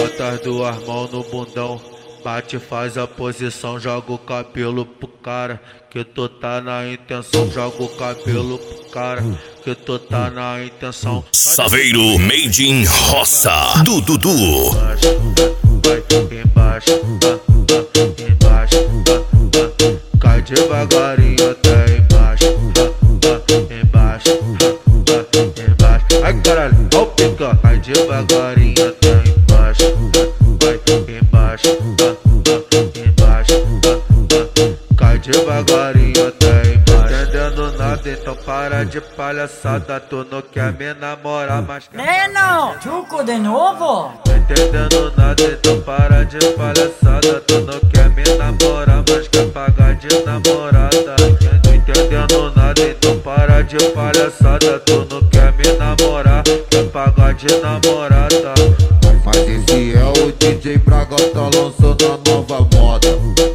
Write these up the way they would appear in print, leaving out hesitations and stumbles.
Bota as duas mãos no bundão, bate, faz a posição, joga o cabelo pro cara, que tu tá na intenção, joga o cabelo pro cara, que tu tá na intenção. Saveiro Made in Roça do Dudu. Vai embaixo, embaixo, cai devagarinho até embaixo, embaixo, embaixo. Ai caralho, ó o pica, cai devagarinho até embaixo, vai embaixo, embaixo, cai devagarinho até embaixo. Entendendo nada, então para de palhaçada, tu não quer me namorar, mas quer Neno, Chuco de novo? entendendo nada, então para de palhaçada. Tu não quer me namorar, mas quer pagar de namorada. Entendendo nada, então para de palhaçada. Tu não quer me namorar, quer pagar de namorada. Mas esse é o DJ Braga, tá lançando a nova moda.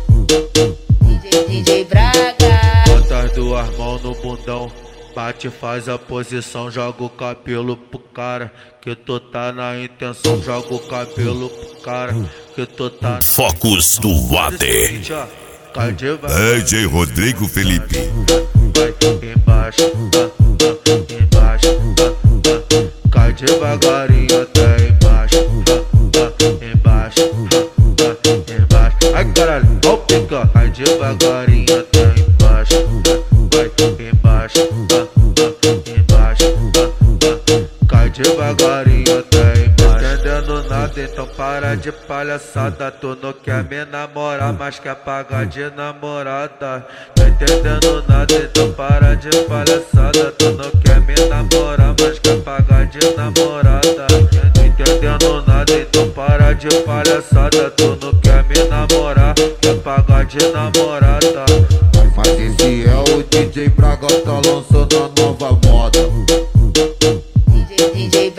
DJ Braga. Bota as duas mãos no bundão, bate, faz a posição, joga o cabelo pro cara, que tu tá na intenção, joga o cabelo pro cara, que tu tá na Focus do Water. cai devagar, DJ Rodrigo Felipe. vai embaixo, embaixo, cai devagarinho até embaixo, embaixo, embaixo. Ai caralho, ó o pica, cai devagarinho até embaixo, vai embaixo, embaixo, cai devagarinho até embaixo. Entendendo nada, então para de palhaçada. Tu não quer me namorar, mas quer pagar de namorada. Tá entendendo nada, então para de palhaçada. Tu não quer me namorar, mas quer pagar de namorada. Tá entendendo nada, então para de palhaçada. Tu não quer me namorar, quer pagar de namorada. Mas esse é o DJ Braga, tá lançando a nova moda. DJ